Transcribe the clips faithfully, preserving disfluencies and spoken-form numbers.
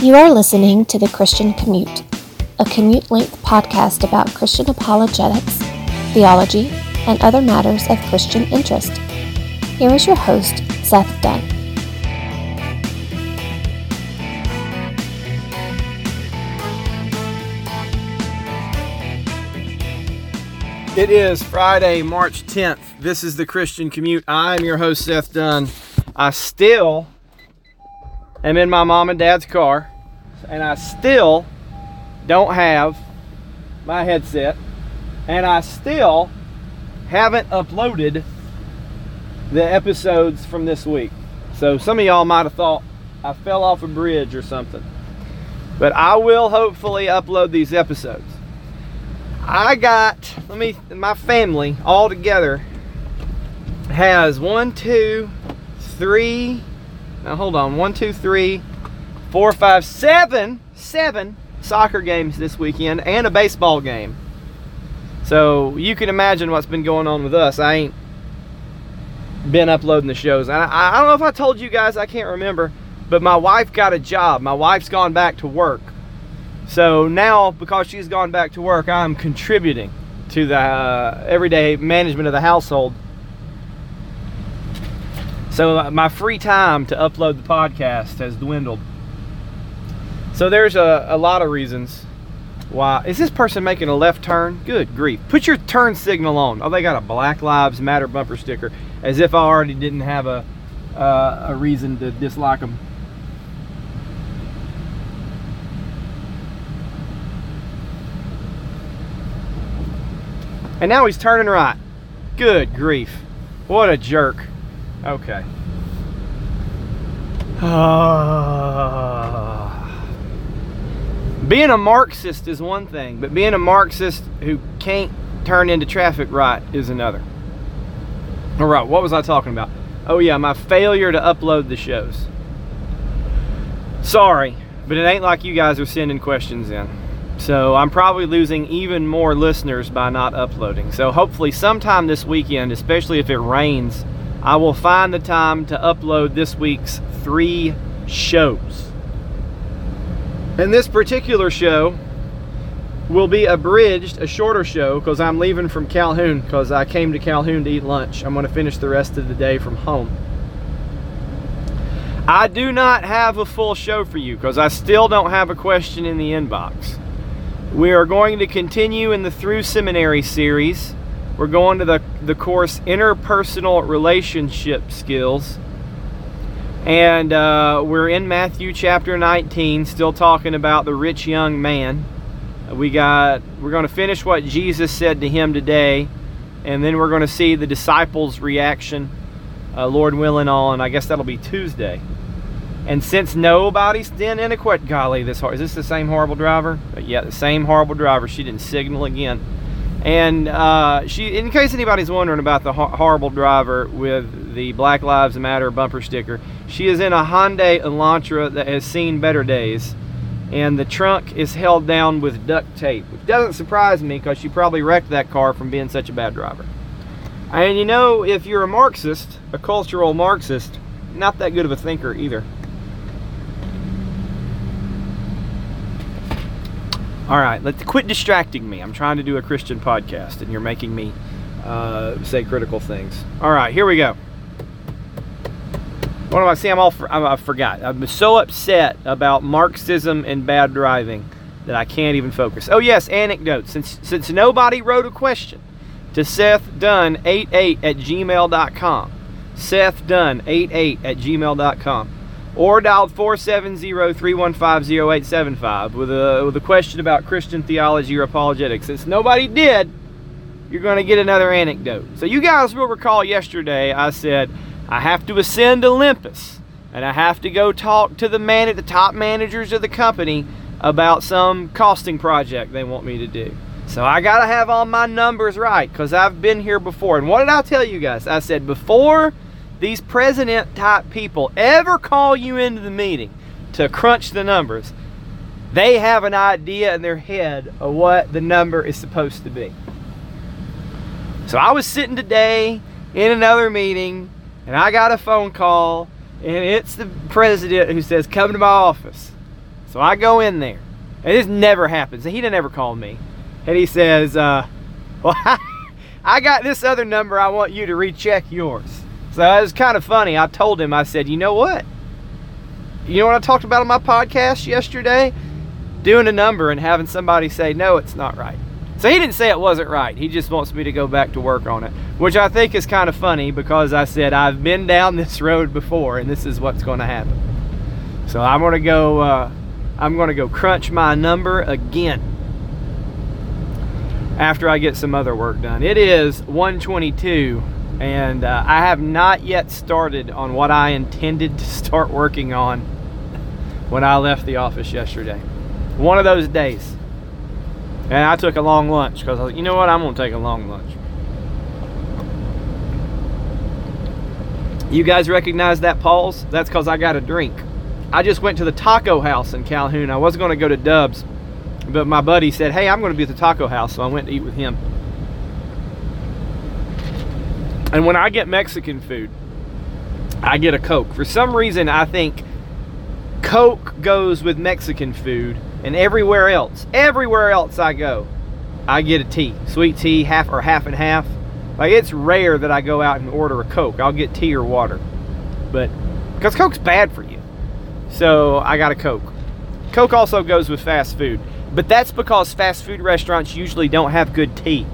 You are listening to The Christian Commute, a commute-length podcast about Christian apologetics, theology, and other matters of Christian interest. Here is your host, Seth Dunn. It is Friday, March tenth. This is The Christian Commute. I'm your host, Seth Dunn. I still am in my mom and dad's car, and I still don't have my headset, and I still haven't uploaded the episodes from this week. So some of y'all might have thought I fell off a bridge or something, but I will hopefully upload these episodes. I got, let me, my family all together has one, two, three, now hold on, one, two, three, four, five, seven, seven soccer games this weekend and a baseball game. So you can imagine what's been going on with us. I ain't been uploading the shows. I, I don't know if I told you guys, I can't remember, but my wife got a job. My wife's gone back to work. So now, because she's gone back to work, I'm contributing to the uh, everyday management of the household. So uh, my free time to upload the podcast has dwindled. So there's a, a lot of reasons why. Is this person making a left turn? Good grief. Put your turn signal on. Oh, they got a Black Lives Matter bumper sticker, as if I already didn't have a, uh, a reason to dislike them. And now he's turning right. Good grief. What a jerk. Okay. Uh, being a Marxist is one thing, but being a Marxist who can't turn into traffic right is another. All right, what was I talking about? Oh yeah, my failure to upload the shows. Sorry, but it ain't like you guys are sending questions in. So I'm probably losing even more listeners by not uploading. So hopefully sometime this weekend, especially if it rains, I will find the time to upload this week's three shows. And this particular show will be abridged, a shorter show, because I'm leaving from Calhoun, because I came to Calhoun to eat lunch. I'm going to finish the rest of the day from home. I do not have a full show for you, because I still don't have a question in the inbox. We are going to continue in the Through Seminary series. We're going to the, the course Interpersonal Relationship Skills. And uh, we're in Matthew chapter nineteen, still talking about the rich young man. We got, we're going to finish what Jesus said to him today, and then we're going to see the disciples' reaction, uh, Lord willing, on, I guess that'll be Tuesday. And since nobody's been in a quit, golly, this is this the same horrible driver? But yeah, the same horrible driver. She didn't signal again. And uh, she, in case anybody's wondering about the ho- horrible driver with the Black Lives Matter bumper sticker, she is in a Hyundai Elantra that has seen better days, and the trunk is held down with duct tape, which doesn't surprise me because she probably wrecked that car from being such a bad driver. And you know, if you're a Marxist, a cultural Marxist, not that good of a thinker either. All right, let's quit distracting me. I'm trying to do a Christian podcast, and you're making me uh, say critical things. All right, here we go. What do I see? I'm all for, I forgot. I'm so upset about Marxism and bad driving that I can't even focus. Oh yes, anecdotes. Since since nobody wrote a question to Seth Dunn eighty-eight at gmail dot com, Seth Dunn eighty-eight at gmail dot com. Or dial four seven zero, three one five, zero eight seven five with a with a question about Christian theology or apologetics. Since nobody did, you're going to get another anecdote. So you guys will recall yesterday I said I have to ascend to Olympus and I have to go talk to the man at the top managers of the company about some costing project they want me to do. So I got to have all my numbers right because I've been here before. And what did I tell you guys? I said before these president type people ever call you into the meeting to crunch the numbers, they have an idea in their head of what the number is supposed to be. So I was sitting today in another meeting and I got a phone call and it's the president who says, come to my office. So I go in there, and this never happens. He didn't ever call me. And he says, uh, well, I got this other number. I want you to recheck yours. So it was kind of funny. I told him, I said, you know what? You know what I talked about on my podcast yesterday? Doing a number and having somebody say, no, it's not right. So he didn't say it wasn't right. He just wants me to go back to work on it, which I think is kind of funny because I said, I've been down this road before and this is what's going to happen. So I'm going to go, uh, I'm going to go crunch my number again after I get some other work done. It is one twenty-two and uh, I have not yet started on what I intended to start working on when I left the office yesterday. One of those days. And I took a long lunch because I was like, you know what, I'm going to take a long lunch. You guys recognize that pause? That's because I got a drink. I just went to the taco house in Calhoun. I was going to go to Dub's, but my buddy said, hey, I'm going to be at the taco house, so I went to eat with him. And when I get Mexican food, I get a Coke. For some reason, I think Coke goes with Mexican food, and everywhere else, everywhere else I go, I get a tea, sweet tea, half or half and half. Like, it's rare that I go out and order a Coke. I'll get tea or water, but because Coke's bad for you, so I got a Coke. Coke also goes with fast food, but that's because fast food restaurants usually don't have good tea.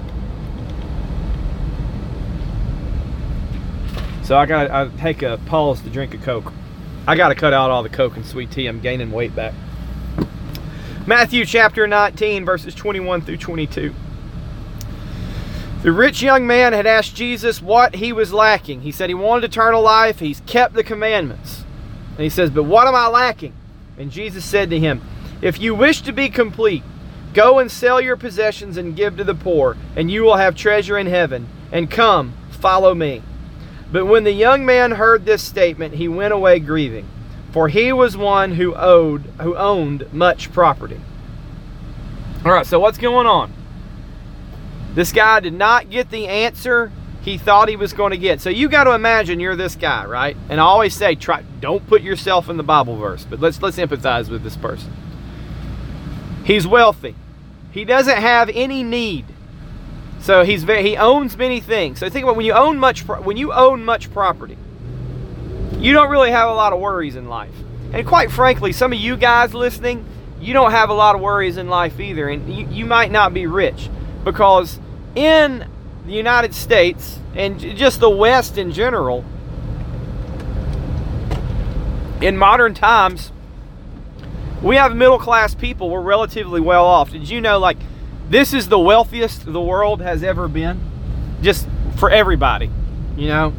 So I gotta I take a pause to drink a Coke. I gotta cut out all the Coke and sweet tea. I'm gaining weight back. Matthew chapter nineteen, verses twenty-one through twenty-two. The rich young man had asked Jesus what he was lacking. He said he wanted eternal life. He's kept the commandments. And he says, but what am I lacking? And Jesus said to him, if you wish to be complete, go and sell your possessions and give to the poor, and you will have treasure in heaven. And come, follow me. But when the young man heard this statement, he went away grieving, for he was one who owed, who owned much property. All right, so what's going on? This guy did not get the answer he thought he was going to get. So you got to imagine you're this guy, right? And I always say, try, don't put yourself in the Bible verse, but let's let's empathize with this person. He's wealthy. He doesn't have any need. So he's very, he owns many things. So think about when you own much when you own much property, you don't really have a lot of worries in life. And quite frankly, some of you guys listening, you don't have a lot of worries in life either. And you, you might not be rich, because in the United States and just the West in general, in modern times, we have middle class people. We're relatively well off. Did you know, like, this is the wealthiest the world has ever been? Just for everybody, you know?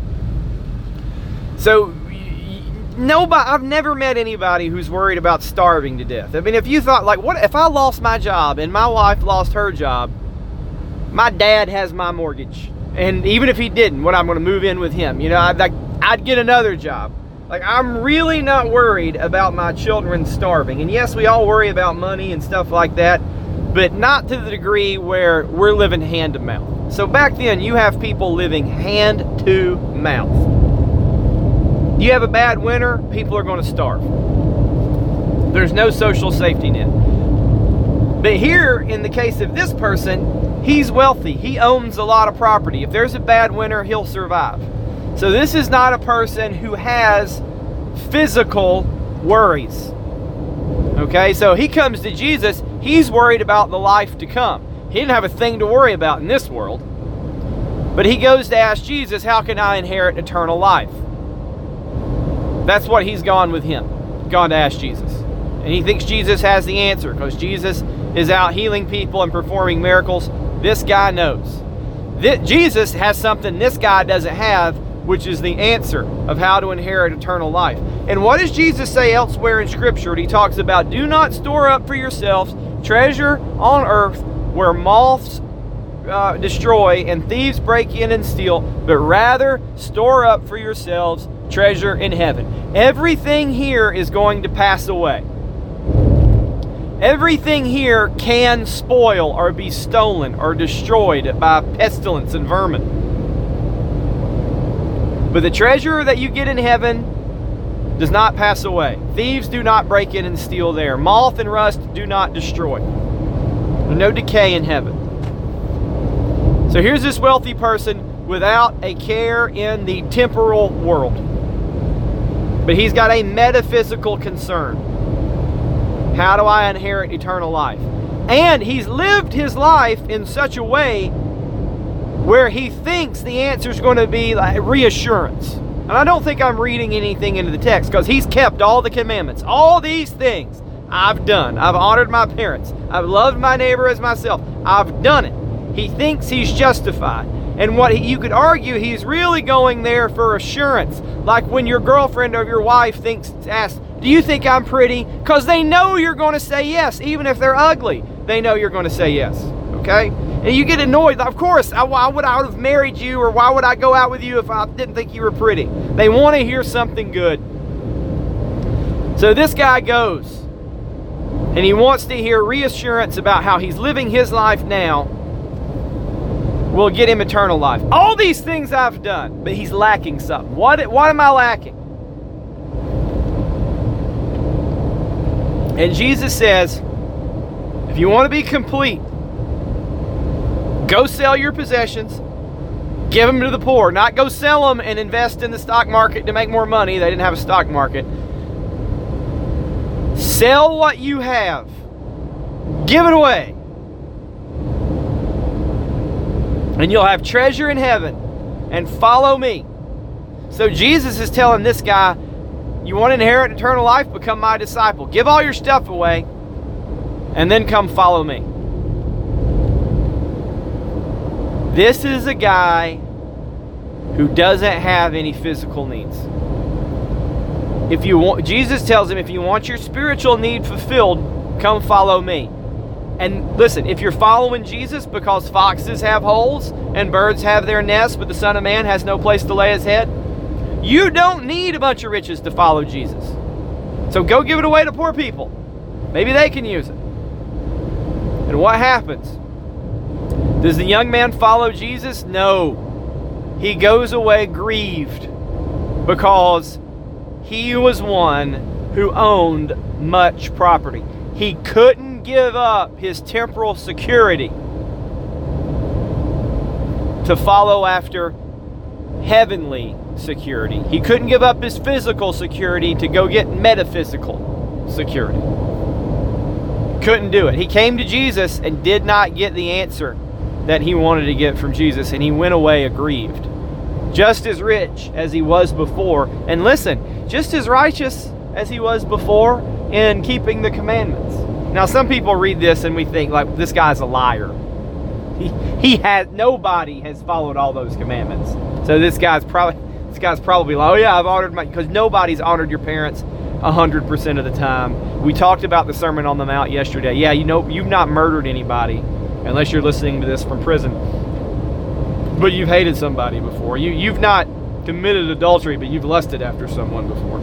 So, nobody, I've never met anybody who's worried about starving to death. I mean, if you thought, like, what if I lost my job and my wife lost her job? My dad has my mortgage. And even if he didn't, what, I'm going to move in with him. You know, I'd, like, I'd get another job. Like, I'm really not worried about my children starving. And yes, we all worry about money and stuff like that, but not to the degree where we're living hand to mouth. So back then, you have people living hand to mouth. You have a bad winter, people are going to starve. There's no social safety net. But here, in the case of this person, he's wealthy. He owns a lot of property. If there's a bad winter, he'll survive. So this is not a person who has physical worries. Okay, so he comes to Jesus. He's worried about the life to come. He didn't have a thing to worry about in this world. But he goes to ask Jesus, how can I inherit eternal life? That's what he's gone with him. Gone to ask Jesus. And he thinks Jesus has the answer because Jesus is out healing people and performing miracles. This guy knows. This, Jesus has something this guy doesn't have, which is the answer of how to inherit eternal life. And what does Jesus say elsewhere in Scripture? He talks about, do not store up for yourselves treasure on earth where moths uh, destroy and thieves break in and steal, but rather store up for yourselves treasure in heaven. Everything here is going to pass away. Everything here can spoil or be stolen or destroyed by pestilence and vermin. But the treasure that you get in heaven does not pass away. Thieves do not break in and steal there. Moth and rust do not destroy. There's no decay in heaven. So here's this wealthy person without a care in the temporal world. But he's got a metaphysical concern. How do I inherit eternal life? And he's lived his life in such a way where he thinks the answer is going to be like reassurance. And I don't think I'm reading anything into the text, because he's kept all the commandments. All these things I've done. I've honored my parents. I've loved my neighbor as myself. I've done it. He thinks he's justified. And what he, you could argue, he's really going there for assurance. Like when your girlfriend or your wife thinks, asks, do you think I'm pretty? Because they know you're going to say yes. Even if they're ugly, they know you're going to say yes. Okay? And you get annoyed. Of course, I, why would I have married you, or why would I go out with you if I didn't think you were pretty? They want to hear something good. So this guy goes, and he wants to hear reassurance about how he's living his life now will get him eternal life. All these things I've done, but he's lacking something. What, what am I lacking? And Jesus says, if you want to be complete, go sell your possessions, give them to the poor. Not go sell them and invest in the stock market to make more money. They didn't have a stock market. Sell what you have. Give it away. And you'll have treasure in heaven. And follow me. So Jesus is telling this guy, you want to inherit eternal life? Become my disciple. Give all your stuff away. And then come follow me. This is a guy who doesn't have any physical needs. If you want, Jesus tells him, if you want your spiritual need fulfilled, come follow me. And listen, if you're following Jesus because foxes have holes and birds have their nests, but the Son of Man has no place to lay his head, you don't need a bunch of riches to follow Jesus. So go give it away to poor people. Maybe they can use it. And what happens? Does the young man follow Jesus? No. He goes away grieved because he was one who owned much property. He couldn't give up his temporal security to follow after heavenly security. He couldn't give up his physical security to go get metaphysical security. Couldn't do it. He came to Jesus and did not get the answer that he wanted to get from Jesus, and he went away aggrieved. Just as rich as he was before, and listen, just as righteous as he was before in keeping the commandments. Now, some people read this and we think, like, this guy's a liar. He, he has, nobody has followed all those commandments. So this guy's probably, this guy's probably like, oh yeah, I've honored my, because nobody's honored your parents one hundred percent of the time. We talked about the Sermon on the Mount yesterday. Yeah, you know, you've not murdered anybody, unless you're listening to this from prison. But you've hated somebody before. You, you've not committed adultery, but you've lusted after someone before.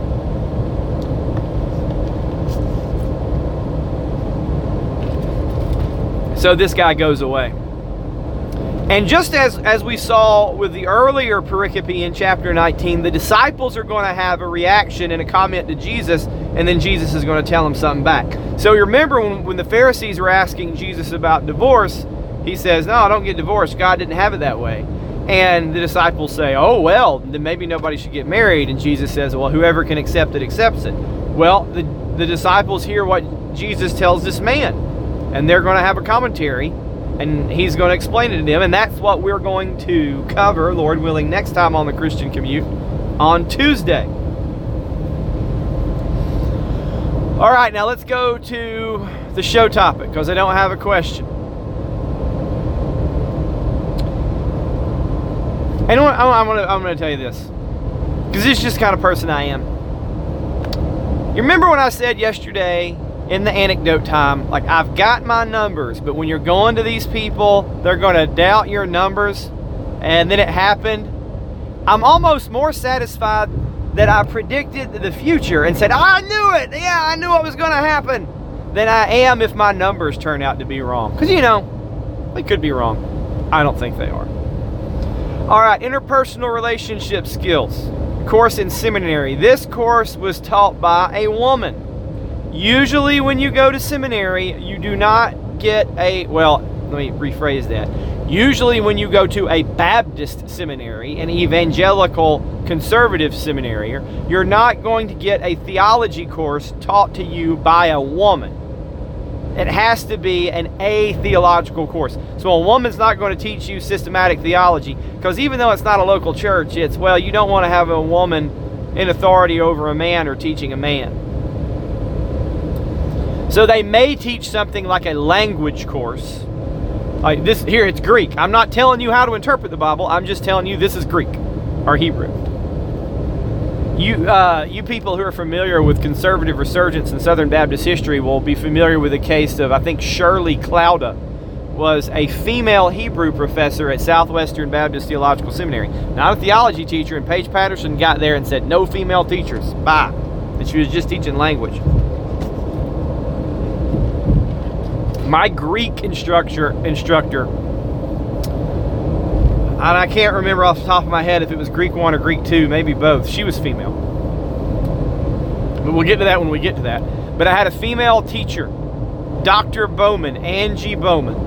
So this guy goes away. And just as, as we saw with the earlier pericope in chapter nineteen, the disciples are going to have a reaction and a comment to Jesus, and then Jesus is going to tell them something back. So you remember when, when the Pharisees were asking Jesus about divorce, he says, no, don't get divorced. God didn't have it that way. And the disciples say, oh, well, then maybe nobody should get married. And Jesus says, well, whoever can accept it, accepts it. Well, the, the disciples hear what Jesus tells this man, and they're going to have a commentary, and he's going to explain it to them. And that's what we're going to cover, Lord willing, next time on the Christian Commute on Tuesday. All right, now let's go to the show topic, because I don't have a question. And I'm going to I'm going to tell you this, because this is just the kind of person I am. You remember when I said yesterday in the anecdote time, like, I've got my numbers, but when you're going to these people, they're going to doubt your numbers, and then it happened. I'm almost more satisfied that I predicted the future and said, I knew it, yeah, I knew what was going to happen, than I am if my numbers turn out to be wrong. Because, you know, they could be wrong. I don't think they are. All right, interpersonal relationship skills. course in seminary. This course was taught by a woman. Usually when you go to seminary, you do not get a, well, let me rephrase that. Usually when you go to a Baptist seminary, an evangelical conservative seminary, you're not going to get a theology course taught to you by a woman. It has to be an a-theological course. So a woman's not going to teach you systematic theology, because even though it's not a local church, it's, well, you don't want to have a woman in authority over a man or teaching a man. So they may teach something like a language course. Like this here, it's Greek. I'm not telling you how to interpret the Bible. I'm just telling you this is Greek or Hebrew. You, uh, you people who are familiar with conservative resurgence in Southern Baptist history will be familiar with the case of, I think, Shirley Clouda was a female Hebrew professor at Southwestern Baptist Theological Seminary. Not a theology teacher, and Paige Patterson got there and said, no female teachers, bye. And she was just teaching language. My Greek instructor, instructor, and I can't remember off the top of my head if it was Greek one or Greek two, maybe both. She was female. But we'll get to that when we get to that. But I had a female teacher, Doctor Bowman, Angie Bowman.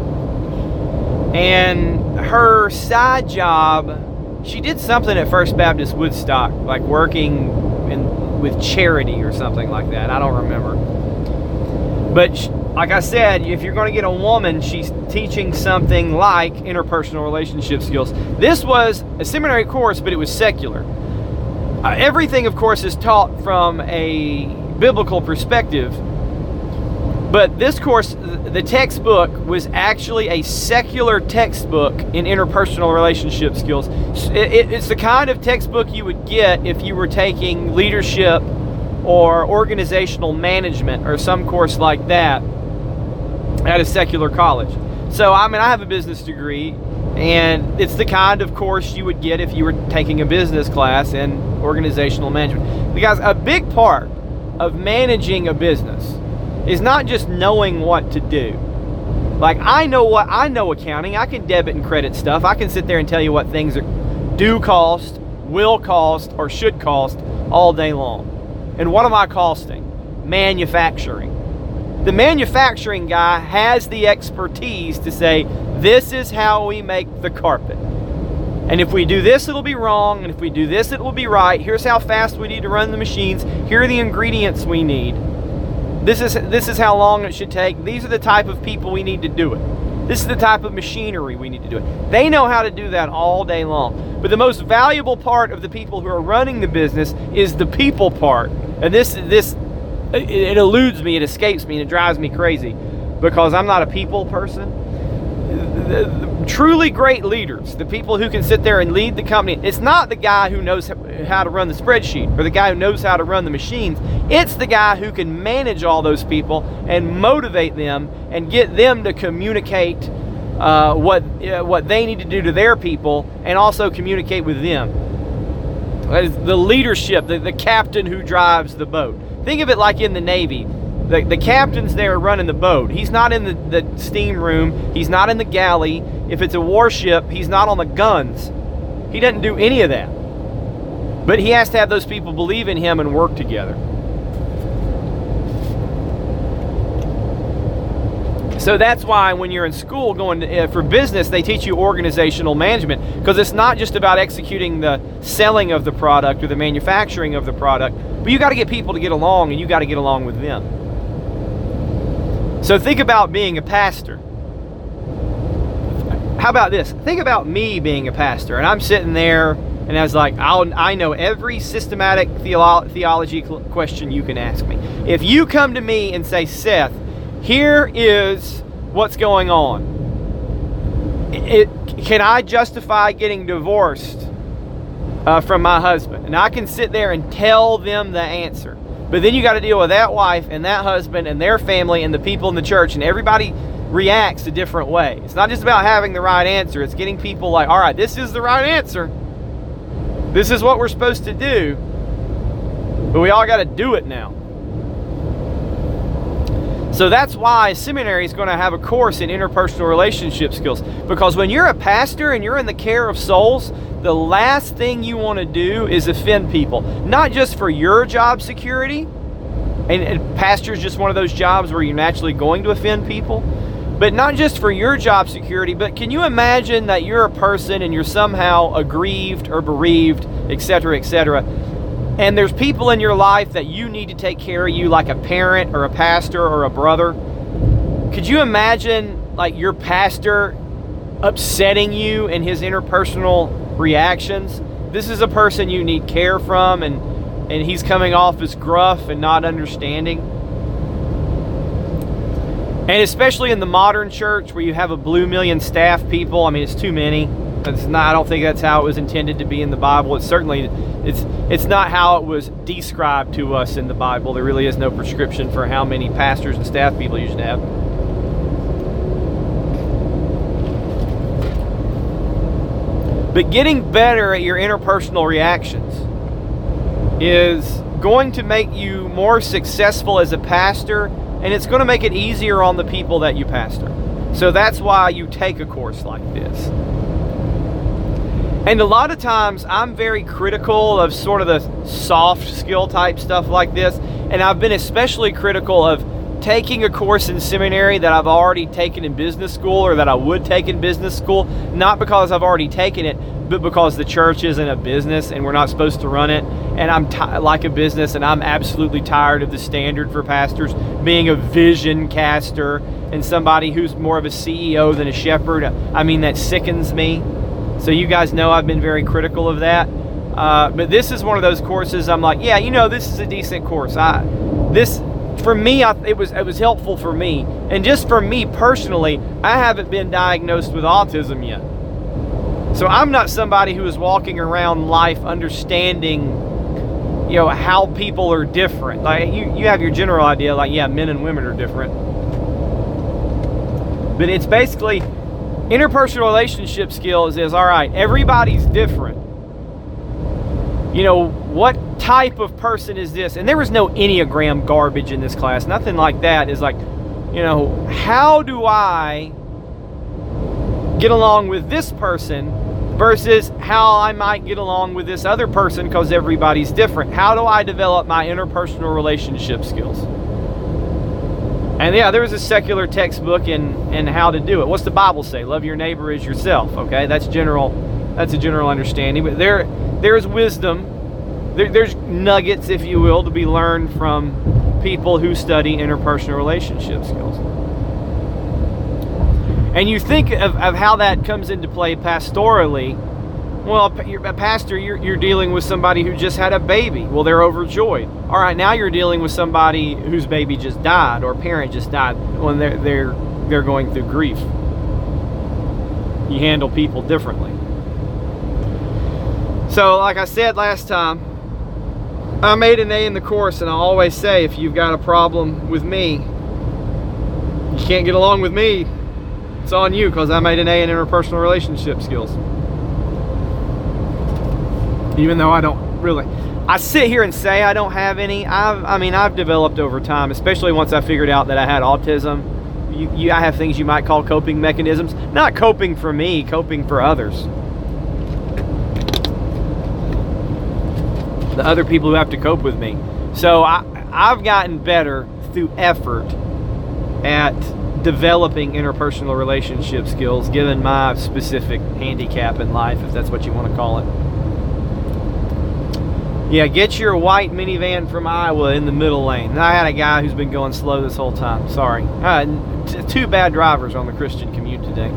And her side job, she did something at First Baptist Woodstock, like working in, with charity or something like that. I don't remember. But she, like I said, if you're going to get a woman, she's teaching something like interpersonal relationship skills. This was a seminary course, but it was secular. Uh, everything, of course, is taught from a biblical perspective. But this course, the textbook, was actually a secular textbook in interpersonal relationship skills. It, it, it's the kind of textbook you would get if you were taking leadership or organizational management or some course like that at a secular college. So, I mean, I have a business degree, and it's the kind of course you would get if you were taking a business class in organizational management. Because a big part of managing a business is not just knowing what to do. Like, I know what I know accounting. I can debit and credit stuff. I can sit there and tell you what things are do cost, will cost, or should cost all day long. And what am I costing? Manufacturing. The manufacturing guy has the expertise to say, this is how we make the carpet. And if we do this, it'll be wrong. And if we do this, it will be right. Here's how fast we need to run the machines. Here are the ingredients we need. This is, this is how long it should take. These are the type of people we need to do it. This is the type of machinery we need to do it. They know how to do that all day long. But the most valuable part of the people who are running the business is the people part. And this, this, it, it eludes me, it escapes me, and it drives me crazy because I'm not a people person. The, the truly great leaders, the people who can sit there and lead the company, it's not the guy who knows how to run the spreadsheet or the guy who knows how to run the machines. It's the guy who can manage all those people and motivate them and get them to communicate uh, what uh, what they need to do to their people and also communicate with them. The leadership, the, the captain who drives the boat. Think of it like in the Navy. The, the captain's there running the boat. He's not in the, the steam room. He's not in the galley. If it's a warship, he's not on the guns. He doesn't do any of that. But he has to have those people believe in him and work together. So that's why when you're in school going to, uh, for business, they teach you organizational management, because it's not just about executing the selling of the product or the manufacturing of the product, but you got to get people to get along, and you got to get along with them. So think about being a pastor. How about this? Think about me being a pastor, and I'm sitting there, and I was like, I'll, I know every systematic theolo- theology question you can ask me. If you come to me and say, Seth, here is what's going on. It, can I justify getting divorced uh, from my husband? And I can sit there and tell them the answer. But then you got to deal with that wife and that husband and their family and the people in the church, and everybody reacts a different way. It's not just about having the right answer. It's getting people like, all right, this is the right answer. This is what we're supposed to do. But we all got to do it now. So that's why seminary is going to have a course in interpersonal relationship skills. Because when you're a pastor and you're in the care of souls, the last thing you want to do is offend people. Not just for your job security, and, and pastor is just one of those jobs where you're naturally going to offend people, but not just for your job security, but can you imagine that you're a person and you're somehow aggrieved or bereaved, et cetera, et cetera, and there's people in your life that you need to take care of you, like a parent or a pastor or a brother. Could you imagine like your pastor upsetting you in his interpersonal reactions? This is a person you need care from, and, and he's coming off as gruff and not understanding. And especially in the modern church where you have a blue million staff people, I mean, it's too many. It's not, I don't think that's how it was intended to be in the Bible. It's certainly, it's it's not how it was described to us in the Bible. There really is no prescription for how many pastors and staff people you should have. But getting better at your interpersonal reactions is going to make you more successful as a pastor, and it's going to make it easier on the people that you pastor. So that's why you take a course like this. And a lot of times I'm very critical of sort of the soft skill type stuff like this. And I've been especially critical of taking a course in seminary that I've already taken in business school, or that I would take in business school, not because I've already taken it, but because the church isn't a business and we're not supposed to run it. And I'm t- like a business, and I'm absolutely tired of the standard for pastors being a vision caster and somebody who's more of a C E O than a shepherd. I mean, that sickens me. So you guys know I've been very critical of that. Uh, but this is one of those courses I'm like, yeah, you know, this is a decent course. I, this, for me, I, it was it was helpful for me. And just for me personally, I haven't been diagnosed with autism yet. So I'm not somebody who is walking around life understanding, you know, how people are different. Like you, you have your general idea, like, yeah, men and women are different. But it's basically, interpersonal relationship skills is, all right, everybody's different. You know, what type of person is this? And there was no Enneagram garbage in this class. Nothing like that. Is like, you know, how do I get along with this person versus how I might get along with this other person, because everybody's different. How do I develop my interpersonal relationship skills? And yeah, there was a secular textbook in, in how to do it. What's the Bible say? Love your neighbor as yourself. Okay, that's general. That's a general understanding. But there, there's wisdom. There, there's nuggets, if you will, to be learned from people who study interpersonal relationship skills. And you think of, of how that comes into play pastorally. Well, you're a pastor, you're, you're dealing with somebody who just had a baby. Well, they're overjoyed. All right, now you're dealing with somebody whose baby just died, or parent just died, when they're they're they're going through grief. You handle people differently. So, like I said last time, I made an A in the course, and I always say, if you've got a problem with me, you can't get along with me, it's on you, because I made an A in interpersonal relationship skills. Even though I don't really, I sit here and say I don't have any. I've, I mean, I've developed over time, especially once I figured out that I had autism. You, you, I have things you might call coping mechanisms. Not coping for me, coping for others. The other people who have to cope with me. So I, I've gotten better through effort at developing interpersonal relationship skills, given my specific handicap in life, if that's what you want to call it. Yeah, get your white minivan from Iowa in the middle lane. I had a guy who's been going slow this whole time. Sorry. Uh, t- two bad drivers on the Christian Commute today.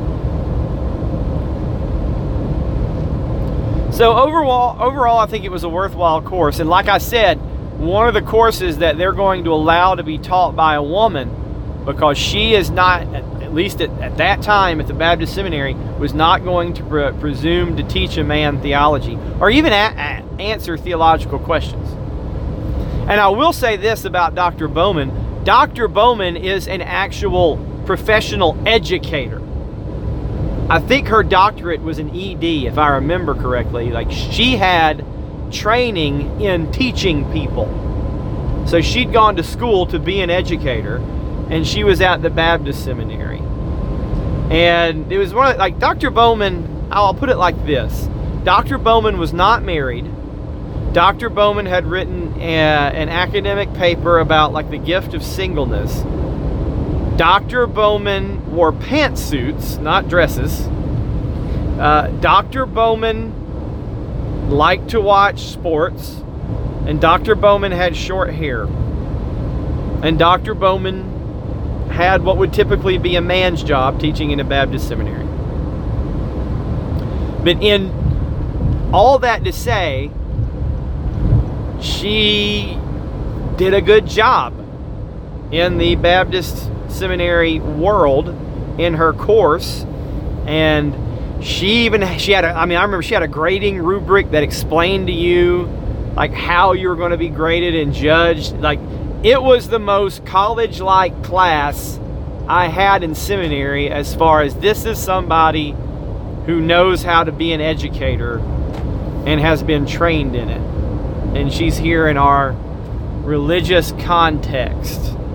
So overall, overall, I think it was a worthwhile course. And like I said, one of the courses that they're going to allow to be taught by a woman, because she is not, at least at, at that time at the Baptist Seminary, was not going to pre- presume to teach a man theology, or even a- a- answer theological questions. And I will say this about Doctor Bowman. Doctor Bowman is an actual professional educator. I think her doctorate was an E D, if I remember correctly. Like, she had training in teaching people. So she'd gone to school to be an educator. and she was at the Baptist seminary. And it was one of, like, Doctor Bowman, I'll put it like this. Doctor Bowman was not married. Doctor Bowman had written a, an academic paper about, like, the gift of singleness. Doctor Bowman wore pantsuits, not dresses. Uh, Doctor Bowman liked to watch sports. And Doctor Bowman had short hair. And Doctor Bowman had what would typically be a man's job, teaching in a Baptist seminary. But in all that to say, she did a good job in the Baptist seminary world in her course. And she even, she had a, I mean, I remember she had a grading rubric that explained to you, like, how you were going to be graded and judged. Like, it was the most college-like class I had in seminary, as far as this is somebody who knows how to be an educator and has been trained in it. And she's here in our religious context.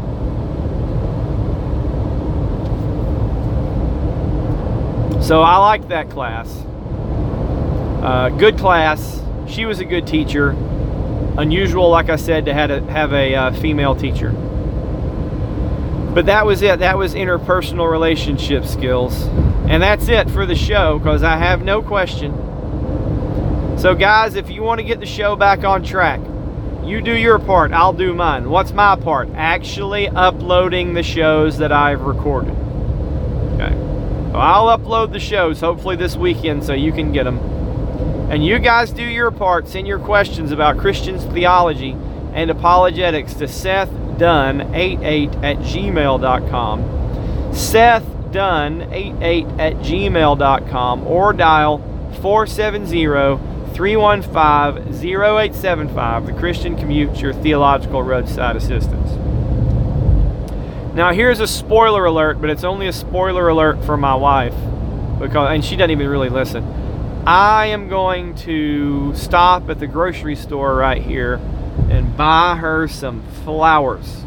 So I liked that class. Uh, good class. She was a good teacher. Unusual, like I said, to have a, have a uh, female teacher. But that was it. That was interpersonal relationship skills. And that's it for the show, because I have no question. So guys, if you want to get the show back on track, you do your part, I'll do mine. What's my part? Actually uploading the shows that I've recorded. Okay. So I'll upload the shows hopefully this weekend so you can get them. And you guys do your part. Send your questions about Christian theology and apologetics to Seth Dunn eighty-eight at gmail dot com. Seth Dunn eighty-eight at gmail dot com, or dial four seven zero, three one five, zero eight seven five. The Christian Commute, your theological roadside assistance. Now here's a spoiler alert, but it's only a spoiler alert for my wife, because and she doesn't even really listen. I am going to stop at the grocery store right here and buy her some flowers.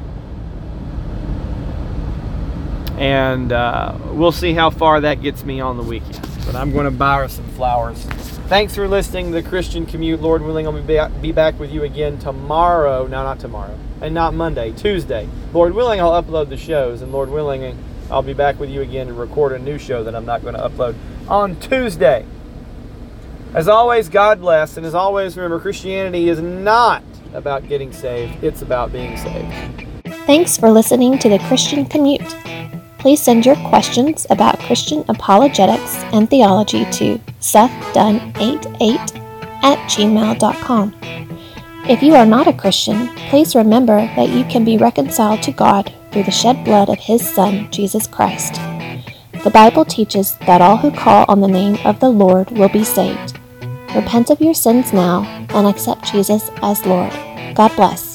And uh, we'll see how far that gets me on the weekend. But I'm going to buy her some flowers. Thanks for listening to the Christian Commute. Lord willing, I'll be back, be back with you again tomorrow. No, not tomorrow. And not Monday, Tuesday. Lord willing, I'll upload the shows. And Lord willing, I'll be back with you again to record a new show that I'm not going to upload on Tuesday. As always, God bless. And as always, remember, Christianity is not about getting saved. It's about being saved. Thanks for listening to the Christian Commute. Please send your questions about Christian apologetics and theology to Seth Dunn eighty-eight at gmail dot com. If you are not a Christian, please remember that you can be reconciled to God through the shed blood of His Son, Jesus Christ. The Bible teaches that all who call on the name of the Lord will be saved. Repent of your sins now and accept Jesus as Lord. God bless.